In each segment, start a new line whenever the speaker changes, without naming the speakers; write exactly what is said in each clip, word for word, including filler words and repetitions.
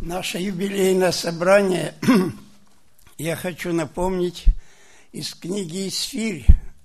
Наше юбилейное собрание я хочу напомнить из книги «Исфирь»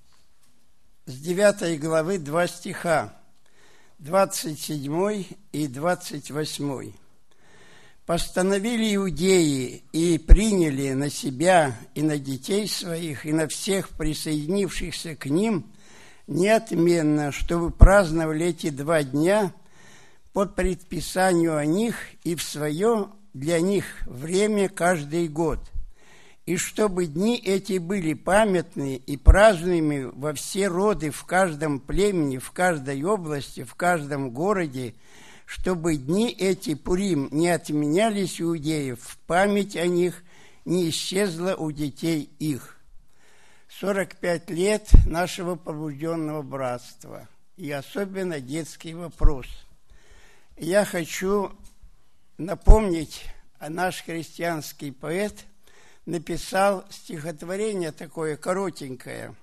с девятой главы два стиха, двадцать седьмой и двадцать восьмой. «Постановили иудеи и приняли на себя и на детей своих, и на всех присоединившихся к ним неотменно, чтобы праздновали эти два дня по предписанию о них и в свое для них время каждый год, и чтобы дни эти были памятны и празднуемы во все роды, в каждом племени, в каждой области, в каждом городе, чтобы дни эти Пурим не отменялись у иудеев, в память о них не исчезла у детей их». сорок пять лет нашего пробужденного братства, и особенно детский вопрос. Я хочу напомнить, а наш христианский поэт написал стихотворение такое коротенькое.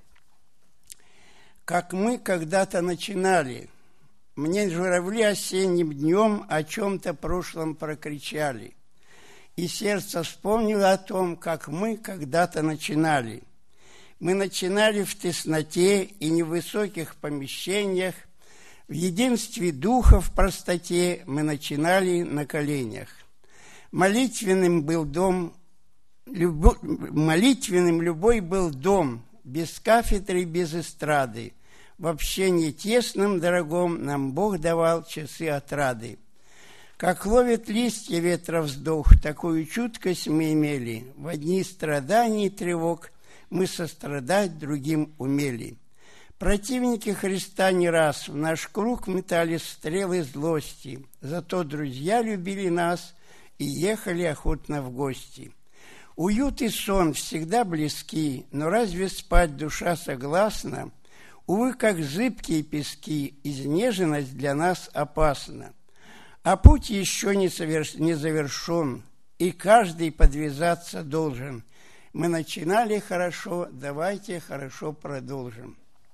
«Как мы когда-то начинали, мне журавли осенним днем о чем-то прошлом прокричали, и сердце вспомнило о том, как мы когда-то начинали. Мы начинали в тесноте и невысоких помещениях, в единстве духа, в простоте мы начинали на коленях. Молитвенным был дом, любо, молитвенным любой был дом, без кафедры, без эстрады. В общении тесном, дорогом, нам Бог давал часы отрады. Как ловит листья ветра вздох, такую чуткость мы имели. В дни страданий и тревог мы сострадать другим умели. Противники Христа не раз в наш круг метали стрелы злости, зато друзья любили нас и ехали охотно в гости. Уют и сон всегда близки, но разве спать душа согласна? Увы, как зыбкие пески, изнеженность для нас опасна. А путь еще не, соверш... не завершен, и каждый подвязаться должен. Мы начинали хорошо, давайте хорошо продолжим».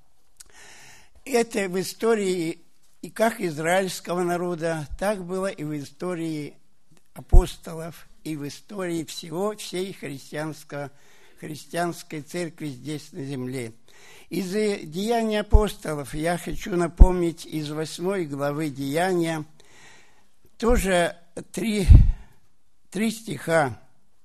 Это в истории и как израильского народа, так было и в истории апостолов, и в истории всего, всей христианской, христианской церкви здесь на земле. Из Деяний апостолов я хочу напомнить из восьмой главы Деяния тоже три, три стиха,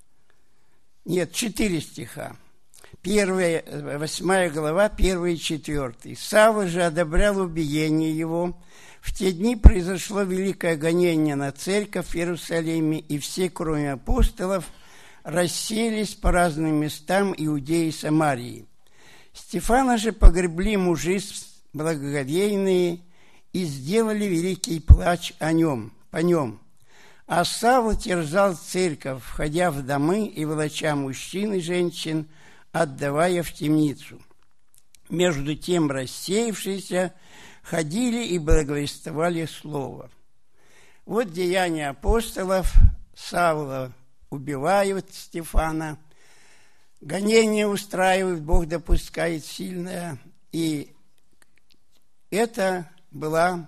нет, четыре стиха. Первая, восьмая глава, первый и четвертый. «Савва же одобрял убиение его. В те дни произошло великое гонение на церковь в Иерусалиме, и все, кроме апостолов, расселись по разным местам Иудеи и Самарии. Стефана же погребли мужи благоговейные и сделали великий плач о нем, по нем. А Савл терзал церковь, входя в домы и волоча мужчин и женщин, отдавая в темницу. Между тем рассеявшиеся ходили и благовествовали слово». Вот деяния апостолов. Савла убивают, Стефана, гонение устраивают, Бог допускает сильное. И это была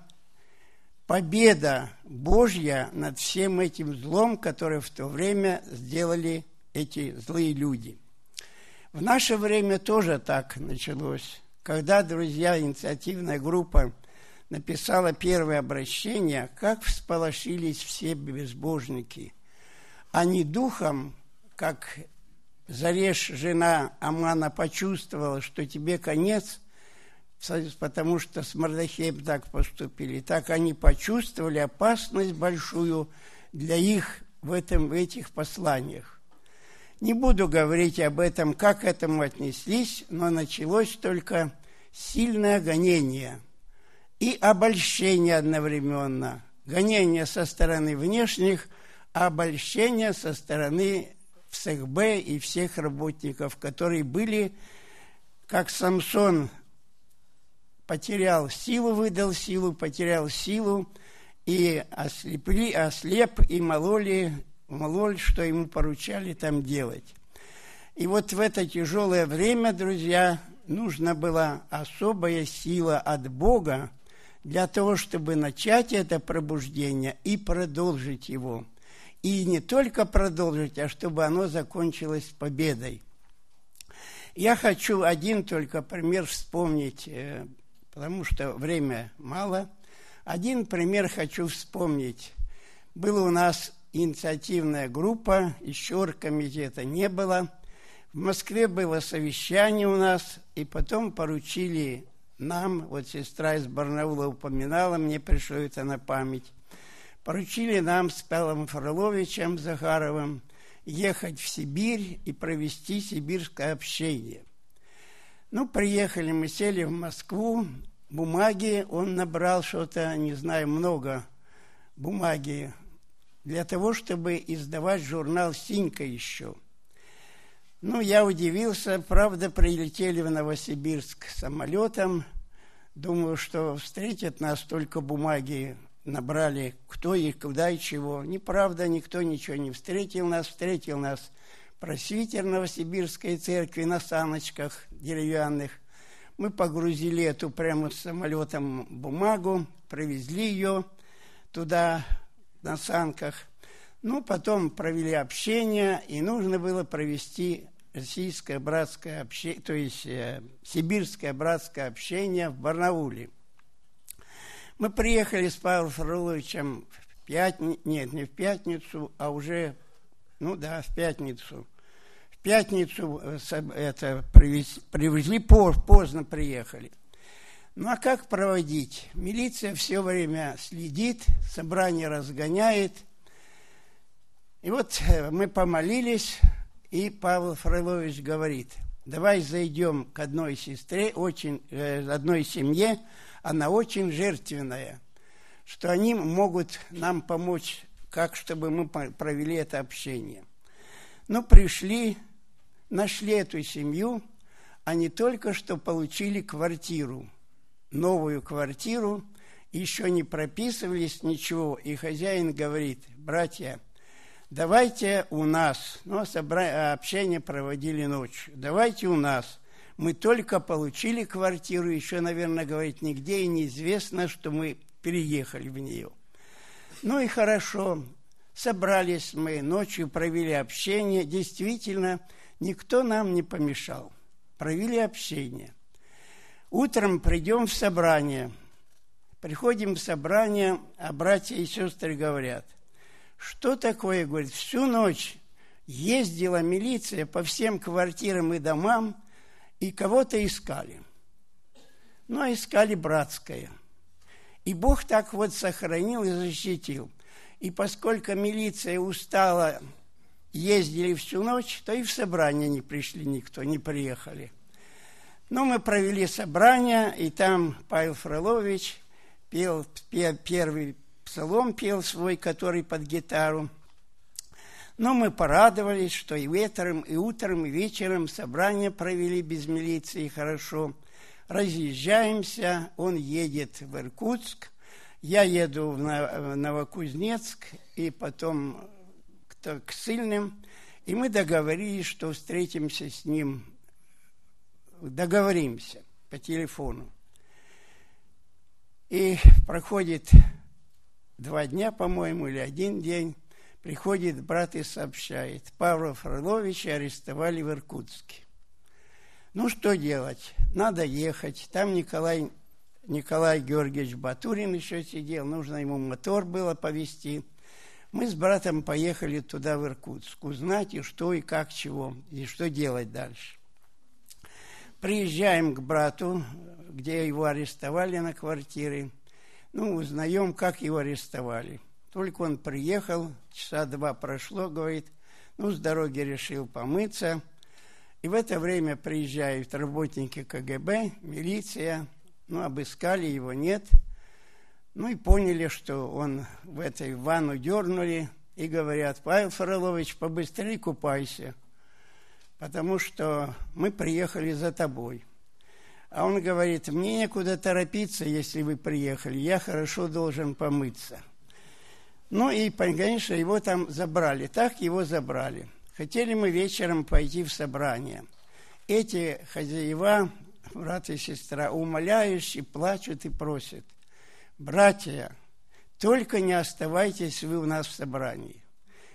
победа Божья над всем этим злом, которое в то время сделали эти злые люди. В наше время тоже так началось. Когда, друзья, инициативная группа написала первое обращение, как всполошились все безбожники. Они духом, как Зареш, жена Амана, почувствовала, что тебе конец, потому что с Мордохеем так поступили. Так они почувствовали опасность большую для их в, этом, в этих посланиях. Не буду говорить об этом, как к этому отнеслись, но началось только сильное гонение и обольщение одновременно. Гонение со стороны внешних, а обольщение со стороны ЦХБ и всех работников, которые были, как Самсон потерял силу, выдал силу, потерял силу, и ослепли, ослеп, и мололи, мололи, что ему поручали там делать. И вот в это тяжелое время, друзья, нужна была особая сила от Бога для того, чтобы начать это пробуждение и продолжить его. и не только продолжить, а чтобы оно закончилось победой. Я хочу один только пример вспомнить, потому что время мало. Один пример хочу вспомнить. Была у нас инициативная группа, еще оргкомитета не было. В Москве было совещание у нас, и потом поручили нам, вот сестра из Барнаула упоминала, мне пришло это на память, поручили нам с Павлом Фроловичем Захаровым ехать в Сибирь и провести сибирское общение. Ну, приехали, мы сели в Москву, бумаги, он набрал что-то, не знаю, много бумаги, для того, чтобы издавать журнал «Синька» еще. Ну, я удивился, правда, прилетели в Новосибирск самолетом, думаю, что встретят нас, только бумаги набрали, кто их, куда и чего. Неправда, никто ничего не встретил нас, встретил нас просвитер Новосибирской церкви на саночках деревянных. Мы погрузили эту прямо с самолетом бумагу, привезли ее туда на санках. Ну, потом провели общение, и нужно было провести российское братское общение, то есть э, сибирское братское общение в Барнауле. Мы приехали с Павлом Фроловичем в пятницу, нет, не в пятницу, а уже, ну да, в пятницу. В пятницу это привезли, привезли поздно приехали. Ну а как проводить? Милиция все время следит, собрание разгоняет. И вот мы помолились, и Павел Фролович говорит: давай зайдем к одной сестре, очень, э, одной семье, она очень жертвенная, что они могут нам помочь, как чтобы мы провели это общение. Ну, пришли, нашли эту семью, они только что получили квартиру, новую квартиру, еще не прописывались, ничего. И хозяин говорит: братья, давайте у нас, ну, собра... общение проводили ночью, давайте у нас. Мы только получили квартиру, еще, наверное, говорить нигде, и неизвестно, что мы переехали в нее. Ну и хорошо, собрались мы, ночью провели общение, действительно, никто нам не помешал. Провели общение. Утром придем в собрание. Приходим в собрание, а братья и сестры говорят: что такое, говорит, всю ночь ездила милиция по всем квартирам и домам, и кого-то искали. Ну, а искали братское. И Бог так вот сохранил и защитил. И поскольку милиция устала, ездили всю ночь, то и в собрание не пришли никто, не приехали. Но мы провели собрание, и там Павел Фролович пел, пел первый псалом, пел свой, который под гитару. Но мы порадовались, что и вечером, и утром, и вечером собрание провели без милиции хорошо. Разъезжаемся, он едет в Иркутск, я еду в Новокузнецк и потом к Ссыльным. И мы договорились, что встретимся с ним, договоримся по телефону. И проходит два дня, по-моему, или один день. Приходит брат и сообщает: Павла Фроловича арестовали в Иркутске. Ну, что делать? Надо ехать. Там Николай, Николай Георгиевич Батурин еще сидел, нужно ему мотор было повезти. Мы с братом поехали туда, в Иркутск, узнать, и что, и как, чего, и что делать дальше. Приезжаем к брату, где его арестовали на квартире. Ну, узнаем, как его арестовали. Только он приехал, часа два прошло, говорит, ну, с дороги решил помыться. И в это время приезжают работники ка гэ бэ, милиция, ну, обыскали его, нет. Ну, и поняли, что он в этой ванну дернули, и говорят: Павел Фролович, побыстрее купайся, потому что мы приехали за тобой. А он говорит: мне некуда торопиться, если вы приехали, я хорошо должен помыться. Ну и, конечно, его там забрали. Так его забрали. Хотели мы вечером пойти в собрание. Эти хозяева, брат и сестра, умоляющие, плачут и просят: братья, только не оставайтесь вы у нас в собрании.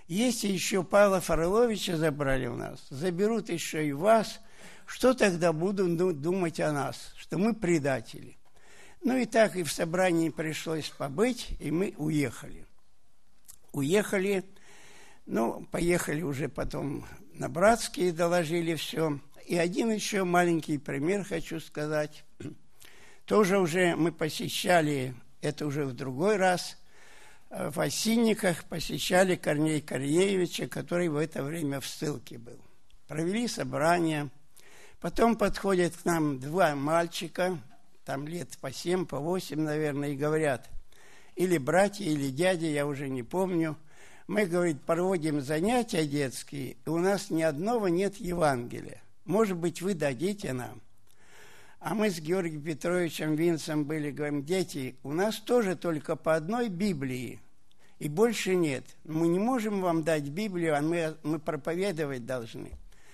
Если еще Павла Фроловича забрали у нас, заберут еще и вас, что тогда будут думать о нас, что мы предатели? Ну и так и в собрании пришлось побыть, и мы уехали. Уехали, ну, поехали уже потом на Братские, доложили все. И один еще маленький пример хочу сказать. Тоже уже мы посещали, это уже в другой раз, в Осинниках посещали Корнея Корнеевича, который в это время в ссылке был. Провели собрание. Потом подходят к нам два мальчика, там лет по семь, по восемь, наверное, и говорят, или братья, или дяди, я уже не помню. Мы, говорит, проводим занятия детские, и у нас ни одного нет Евангелия. Может быть, вы дадите нам? А мы с Георгием Петровичем Винцем были, говорим, дети, у нас тоже только по одной Библии, и больше нет. Мы не можем вам дать Библию, а мы, мы проповедовать должны.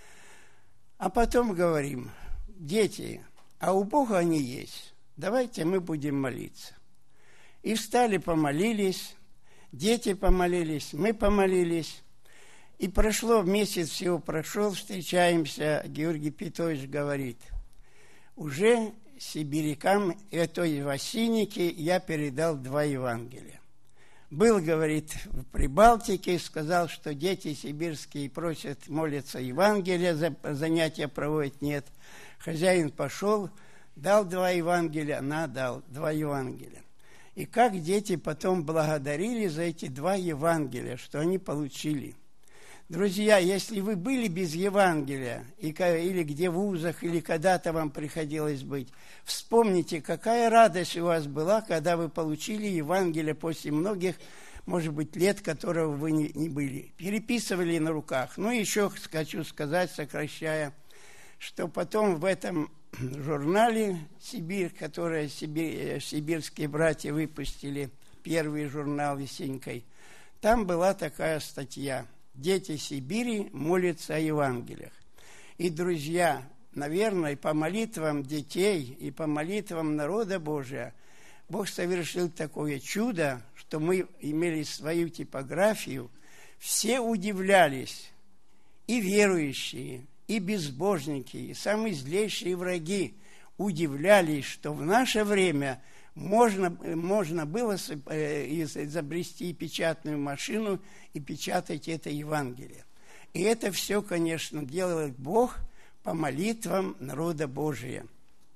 А потом говорим, дети, а у Бога они есть, давайте мы будем молиться. И встали, помолились, дети помолились, мы помолились. И прошло, месяц всего прошел, встречаемся, Георгий Петрович говорит, уже сибирякам, этой в Осиннике, я передал два Евангелия. Был, говорит, в Прибалтике, сказал, что дети сибирские просят, молятся Евангелия, занятия проводят, нет. Хозяин пошел, дал два Евангелия, она дал два Евангелия. И как дети потом благодарили за эти два Евангелия, что они получили. Друзья, если вы были без Евангелия, или где в вузах, или когда-то вам приходилось быть, вспомните, какая радость у вас была, когда вы получили Евангелие после многих, может быть, лет, которого вы не, не были. Переписывали на руках. Ну, еще хочу сказать, сокращая, что потом в этом журнале «Сибирь», который Сибирь, сибирские братья выпустили, первый журнал весенькой, там была такая статья «Дети Сибири молятся о Евангелиях». И, друзья, наверное, по молитвам детей и по молитвам народа Божия Бог совершил такое чудо, что мы имели свою типографию. Все удивлялись, и верующие, и безбожники, и самые злейшие враги удивлялись, что в наше время можно, можно было изобрести печатную машину и печатать это Евангелие. И это все, конечно, делает Бог по молитвам народа Божия.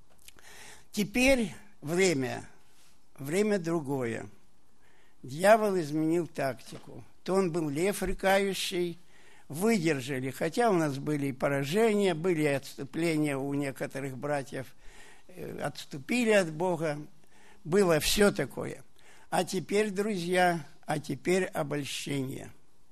Теперь время, время другое. Дьявол изменил тактику. То он был лев рыкающий, выдержали, хотя у нас были и поражения, были и отступления у некоторых братьев, отступили от Бога, было все такое. А теперь, друзья, а теперь обольщение.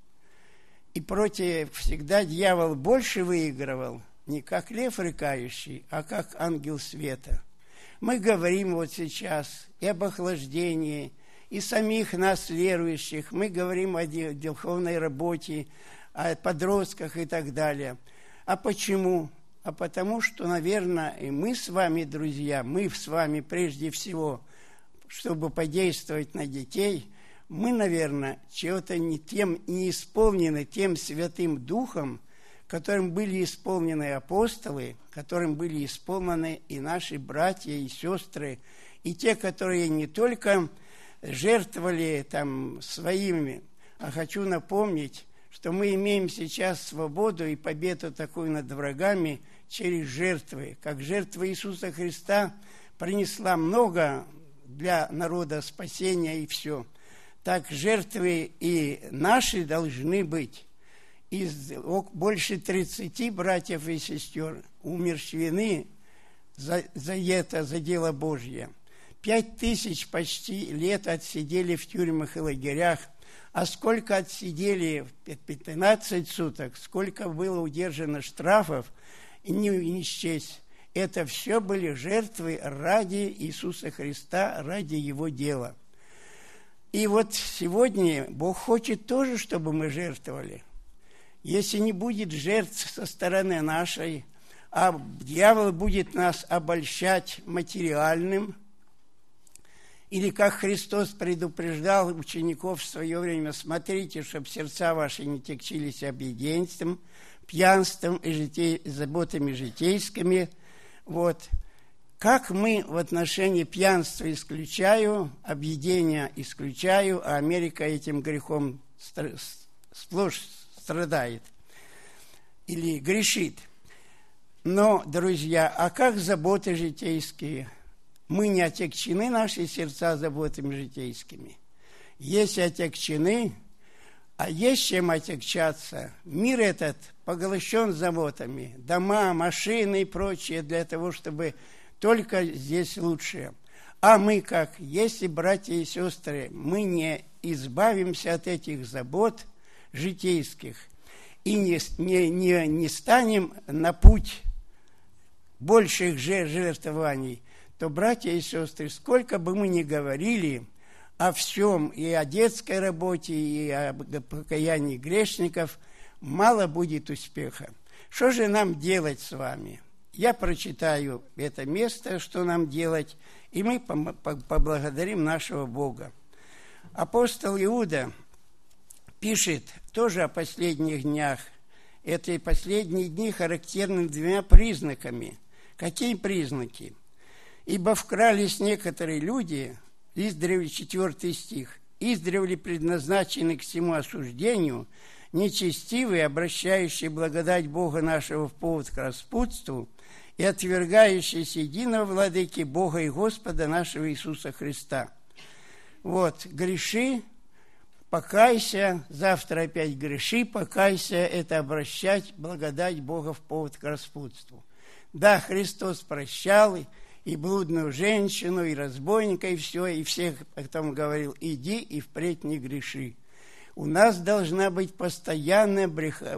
И против всегда дьявол больше выигрывал, не как лев рыкающий, а как ангел света. Мы говорим вот сейчас и об охлаждении, и самих нас, верующих, мы говорим о духовной работе, о подростках и так далее. А почему? А потому что, наверное, и мы с вами, друзья, мы с вами прежде всего, чтобы подействовать на детей, мы, наверное, чего-то не тем, не исполнены тем Святым Духом, которым были исполнены апостолы, которым были исполнены и наши братья и сестры, и те, которые не только жертвовали там своими, а хочу напомнить, что мы имеем сейчас свободу и победу такую над врагами через жертвы. Как жертва Иисуса Христа принесла много для народа спасения и все. Так жертвы и наши должны быть. Из больше тридцати братьев и сестер умерщвлены за, за это, за дело Божье. Пять тысяч почти лет отсидели в тюрьмах и лагерях. А сколько отсидели в пятнадцать суток, сколько было удержано штрафов, и не, не счесть. Это все были жертвы ради Иисуса Христа, ради Его дела. И вот сегодня Бог хочет тоже, чтобы мы жертвовали. Если не будет жертв со стороны нашей, а дьявол будет нас обольщать материальным, Или как Христос предупреждал учеников в свое время: смотрите, чтобы сердца ваши не тягчились объеденством, пьянством и житей, заботами житейскими. Вот. Как мы в отношении пьянства исключаю, объедения исключаю, а Америка этим грехом сплошь страдает или грешит. Но, друзья, а как заботы житейские? Мы не отягчены, наши сердца, заботами житейскими. Если отягчены, а есть чем отягчаться, мир этот поглощен заботами, дома, машины и прочее, для того, чтобы только здесь лучше. А мы как, если, братья и сестры, мы не избавимся от этих забот житейских и не, не, не, не станем на путь больших жертвований, то, братья и сестры, сколько бы мы ни говорили о всем, и о детской работе, и о покаянии грешников, мало будет успеха. Что же нам делать с вами? Я прочитаю это место, что нам делать, и мы поблагодарим нашего Бога. Апостол Иуда пишет тоже о последних днях. Эти последние дни характерны двумя признаками. Какие признаки? «Ибо вкрались некоторые люди», издревле четвертый стих, «издревле предназначены к всему осуждению, нечестивые, обращающие благодать Бога нашего в повод к распутству и отвергающиеся единого владыки Бога и Господа нашего Иисуса Христа». Вот, греши, покайся, завтра опять греши, покайся, это обращать благодать Бога в повод к распутству. Да, Христос прощал и блудную женщину, и разбойника, и все, и всех потом говорил: иди и впредь не греши. У нас должна быть постоянная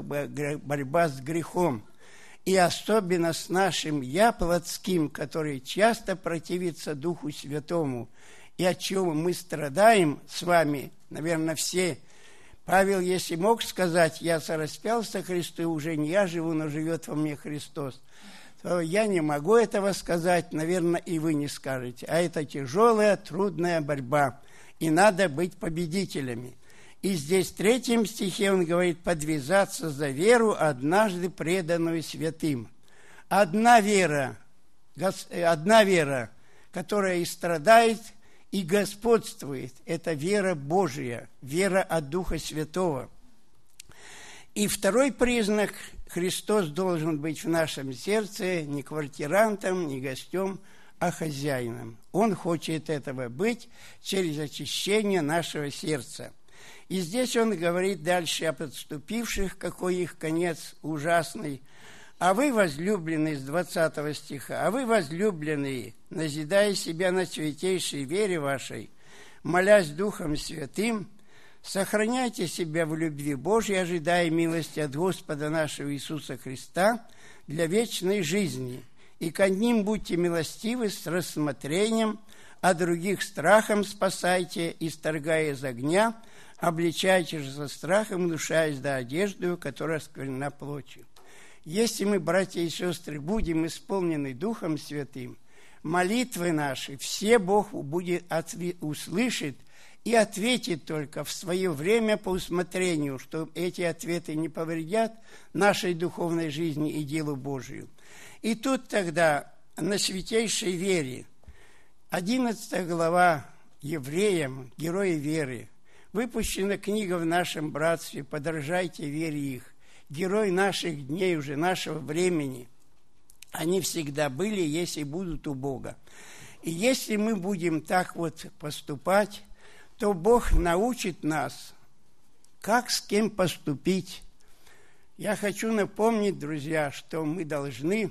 борьба с грехом, и особенно с нашим «я» плотским, который часто противится Духу Святому, и от чего мы страдаем с вами, наверное, все. Павел, если мог сказать: «Я сораспялся Христу, и уже не я живу, но живет во мне Христос», то я не могу этого сказать, наверное, и вы не скажете. А это тяжелая, трудная борьба, и надо быть победителями. И здесь в третьем стихе он говорит: подвязаться за веру, однажды преданную святым. Одна вера, одна вера, которая и страдает, и господствует, это вера Божия, вера от Духа Святого. И второй признак: Христос должен быть в нашем сердце не квартирантом, не гостем, а хозяином. Он хочет этого быть через очищение нашего сердца. И здесь он говорит дальше о подступивших, какой их конец ужасный. «А вы, возлюбленные», с двадцатого стиха, «а вы, возлюбленные, назидая себя на святейшей вере вашей, молясь Духом Святым, сохраняйте себя в любви Божьей, ожидая милости от Господа нашего Иисуса Христа для вечной жизни, и к одним будьте милостивы с рассмотрением, а других страхом спасайте, исторгая из огня, обличайте же со страхом, внушаясь до одежды, которая осквернена плотью». Если мы, братья и сестры, будем исполнены Духом Святым, молитвы наши все Бог будет отве- услышит и ответит только в свое время по усмотрению, что эти ответы не повредят нашей духовной жизни и делу Божию. И тут тогда на святейшей вере, одиннадцатая глава Евреям, герои веры, выпущена книга в нашем братстве, подражайте вере их. Герои наших дней, уже нашего времени, они всегда были, есть и будут у Бога. И если мы будем так вот поступать, то Бог научит нас, как с кем поступить. Я хочу напомнить, друзья, что мы должны...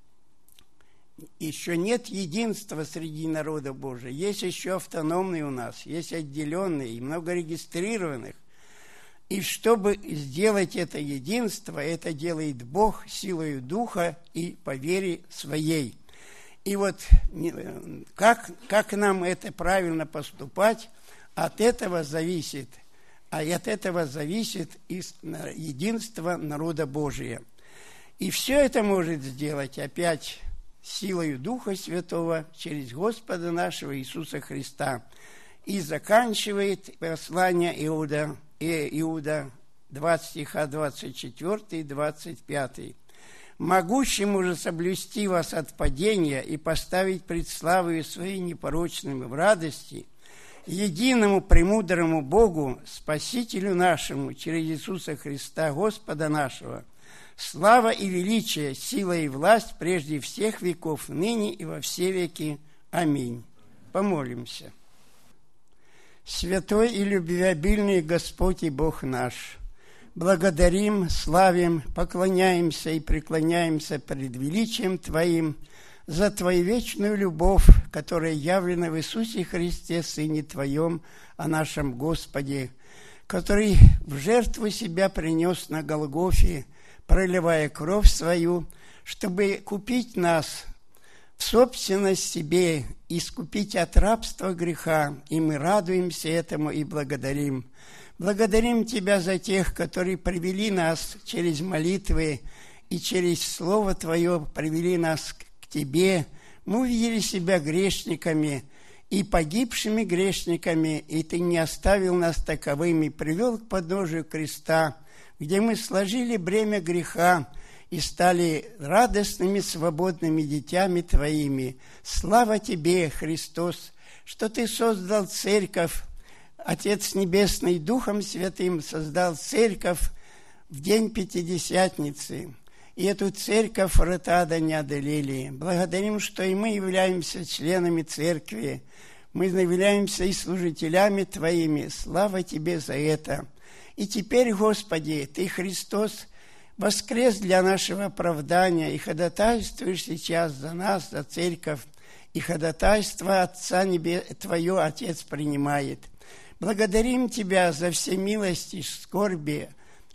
Еще нет единства среди народа Божия. Есть еще автономные у нас, есть отделенные и много регистрированных. И чтобы сделать это единство, это делает Бог силою Духа и по вере своей. И вот как, как нам это правильно поступать, от этого зависит, а от этого зависит единство народа Божия. И все это может сделать опять силою Духа Святого через Господа нашего Иисуса Христа. И заканчивает послание Иуда, Иуда двадцать стиха двадцать четыре и двадцать пять. «Могущему же соблюсти вас от падения и поставить пред славою своей непорочной в радости, единому премудрому Богу, Спасителю нашему, через Иисуса Христа, Господа нашего, слава и величие, сила и власть прежде всех веков, ныне и во все веки. Аминь». Помолимся. Святой и любвеобильный Господь и Бог наш, благодарим, славим, поклоняемся и преклоняемся пред величием Твоим за Твою вечную любовь, которая явлена в Иисусе Христе, Сыне Твоем, о нашем Господе, который в жертву себя принес на Голгофе, проливая кровь свою, чтобы купить нас в собственность себе, искупить от рабства греха, и мы радуемся этому и благодарим. Благодарим Тебя за тех, которые привели нас через молитвы и через Слово Твое, привели нас к Тебе. Мы увидели себя грешниками и погибшими грешниками, и Ты не оставил нас таковыми, привел к подножию креста, где мы сложили бремя греха и стали радостными, свободными детьми Твоими. Слава Тебе, Христос, что Ты создал церковь, Отец Небесный Духом Святым создал церковь в день Пятидесятницы. И эту церковь врата ада не одолели. Благодарим, что и мы являемся членами церкви. Мы являемся и служителями Твоими. Слава Тебе за это. И теперь, Господи, Ты, Христос, воскрес для нашего оправдания и ходатайствуешь сейчас за нас, за церковь. И ходатайство Отца Небе... Твое Отец принимает. Благодарим Тебя за все милости, скорби,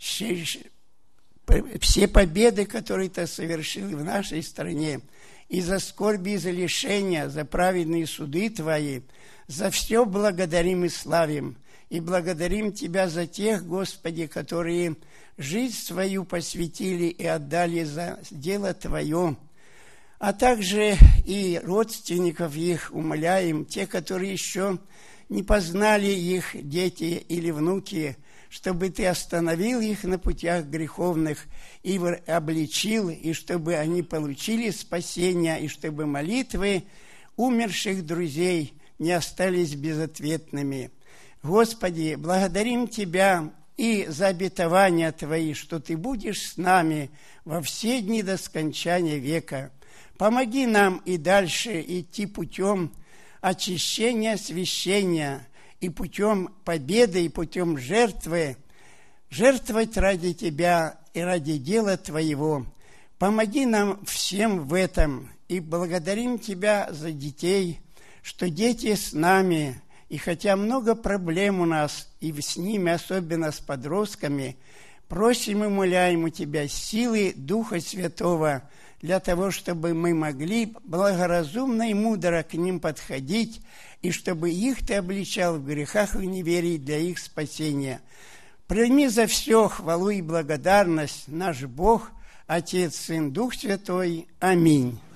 все победы, которые Ты совершил в нашей стране, и за скорби, и за лишения, за праведные суды Твои. За все благодарим и славим. И благодарим Тебя за тех, Господи, которые жизнь свою посвятили и отдали за дело Твое, а также и родственников их умоляем, те, которые еще не познали их дети или внуки, чтобы Ты остановил их на путях греховных и обличил, и чтобы они получили спасение, и чтобы молитвы умерших друзей не остались безответными. Господи, благодарим Тебя и за обетования Твои, что Ты будешь с нами во все дни до скончания века. Помоги нам и дальше идти путем очищения, освящения, и путем победы, и путем жертвы, жертвовать ради Тебя и ради дела Твоего. Помоги нам всем в этом, и благодарим Тебя за детей, что дети с нами, и хотя много проблем у нас, и с ними, особенно с подростками, просим и умоляем у Тебя силы Духа Святого, для того, чтобы мы могли благоразумно и мудро к ним подходить, и чтобы их Ты обличал в грехах и неверии для их спасения. Прими за все хвалу и благодарность наш Бог, Отец, Сын, Дух Святой. Аминь.